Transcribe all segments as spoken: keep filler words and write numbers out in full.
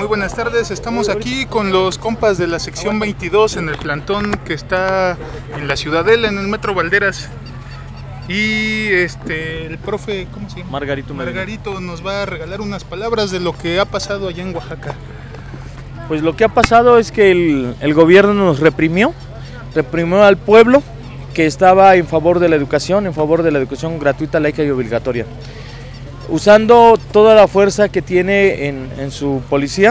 Muy buenas tardes, estamos aquí con los compas de la sección veintidós en el plantón que está en la Ciudadela, en el Metro Valderas. Y este, el profe, ¿cómo se llama? Margarito Medina. Margarito nos va a regalar unas palabras de lo que ha pasado allá en Oaxaca. Pues lo que ha pasado es que el, el gobierno nos reprimió, reprimió al pueblo que estaba en favor de la educación, en favor de la educación gratuita, laica y obligatoria, usando toda la fuerza que tiene en, en su policía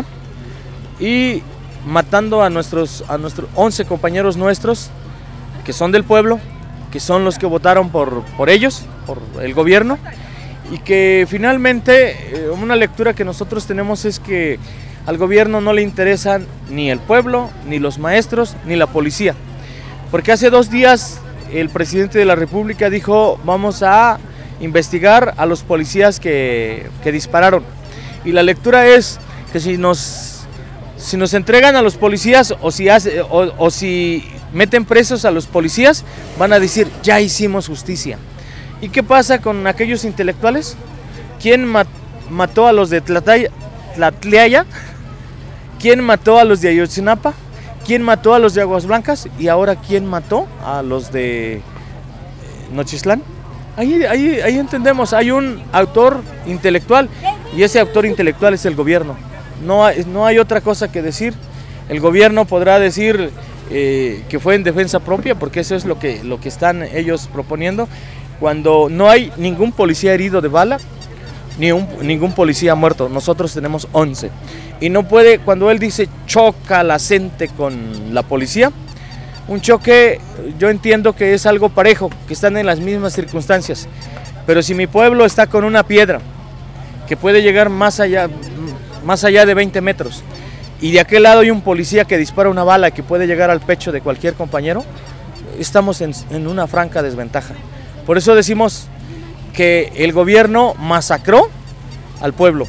y matando a nuestros, a nuestros once compañeros nuestros que son del pueblo, que son los que votaron por, por ellos, por el gobierno, y que finalmente eh, una lectura que nosotros tenemos es que al gobierno no le interesan ni el pueblo, ni los maestros, ni la policía, porque hace dos días el presidente de la República dijo: vamos a investigar a los policías que, que dispararon, y la lectura es que si nos, si nos entregan a los policías o si, hace, o, o si meten presos a los policías, van a decir: ya hicimos justicia. ¿Y qué pasa con aquellos intelectuales? ¿Quién mat, mató a los de Tlataya, Tlatlaya? ¿Quién mató a los de Ayotzinapa? ¿Quién mató a los de Aguas Blancas? Y ahora, ¿quién mató a los de Nochistlán? Ahí, ahí, ahí entendemos, hay un autor intelectual y ese autor intelectual es el gobierno. No hay, no hay otra cosa que decir. El gobierno podrá decir eh, que fue en defensa propia, porque eso es lo que, lo que están ellos proponiendo, cuando no hay ningún policía herido de bala, ni un, ningún policía muerto. Nosotros tenemos once. Y no puede, cuando él dice choca la gente con la policía, un choque, yo entiendo que es algo parejo, que están en las mismas circunstancias, pero si mi pueblo está con una piedra que puede llegar más allá, más allá de veinte metros, y de aquel lado hay un policía que dispara una bala que puede llegar al pecho de cualquier compañero, estamos en, en una franca desventaja. Por eso decimos que el gobierno masacró al pueblo,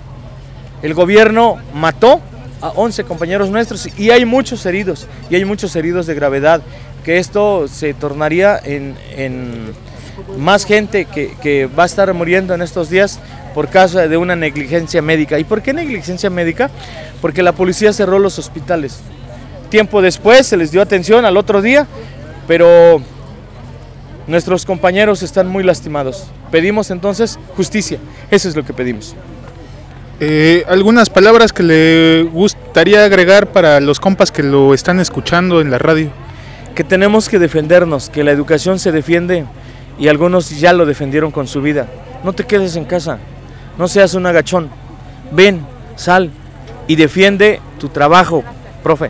el gobierno mató a once compañeros nuestros y hay muchos heridos, y hay muchos heridos de gravedad, que esto se tornaría en, en más gente que, que va a estar muriendo en estos días por causa de una negligencia médica. ¿Y por qué negligencia médica? Porque la policía cerró los hospitales. Tiempo después se les dio atención al otro día, pero nuestros compañeros están muy lastimados. Pedimos entonces justicia, eso es lo que pedimos. Eh, algunas palabras que le gustaría agregar para los compas que lo están escuchando en la radio. Que tenemos que defendernos, que la educación se defiende y algunos ya lo defendieron con su vida. No te quedes en casa, no seas un agachón, ven, sal y defiende tu trabajo, profe.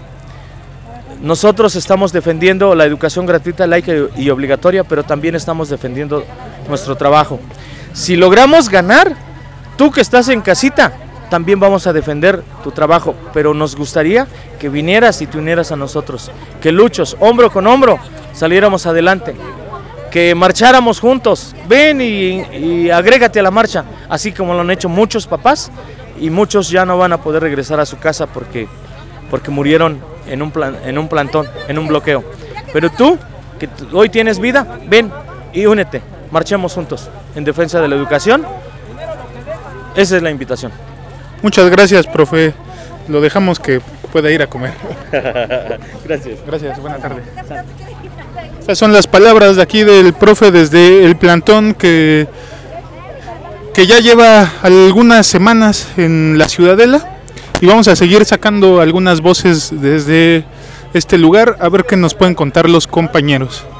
Nosotros estamos defendiendo la educación gratuita, laica y obligatoria, pero también estamos defendiendo nuestro trabajo. Si logramos ganar, tú que estás en casita, también vamos a defender tu trabajo, pero nos gustaría que vinieras y te unieras a nosotros, que luchos, hombro con hombro, saliéramos adelante, que marcháramos juntos. Ven y, y agrégate a la marcha, así como lo han hecho muchos papás, y muchos ya no van a poder regresar a su casa porque, porque murieron en un, plan, en un plantón, en un bloqueo. Pero tú, que hoy tienes vida, ven y únete, marchemos juntos en defensa de la educación. Esa es la invitación. Muchas gracias, profe. Lo dejamos que pueda ir a comer. Gracias. Gracias, buena tarde. Estas son las palabras de aquí del profe desde el plantón que, que ya lleva algunas semanas en la Ciudadela, y vamos a seguir sacando algunas voces desde este lugar a ver qué nos pueden contar los compañeros.